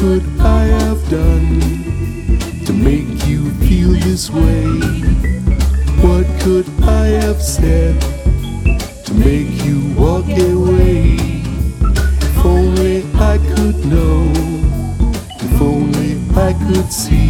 could I have done to make you feel this way? What could I have said to make you walk away? If only I could know, if only I could see